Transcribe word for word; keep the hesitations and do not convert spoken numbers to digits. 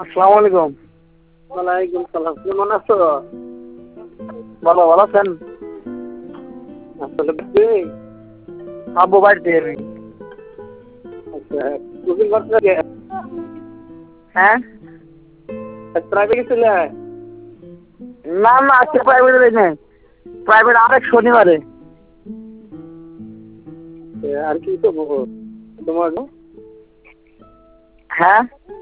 আসসালামু আলাইকুম। ওয়ালাইকুম সালাম। কেমন আছো? ভালো ভালো আছেন? আসলে কি আব্বু বাড়িতে আমি। আচ্ছা কোচিং করতে গে হ্যাঁ প্রাইভেট গেছিলে? না না আজকে প্রাইভেটে যাই নাই, প্রাইভেট আরেক শনিবারে। আর কি তো তোমার হ্যাঁ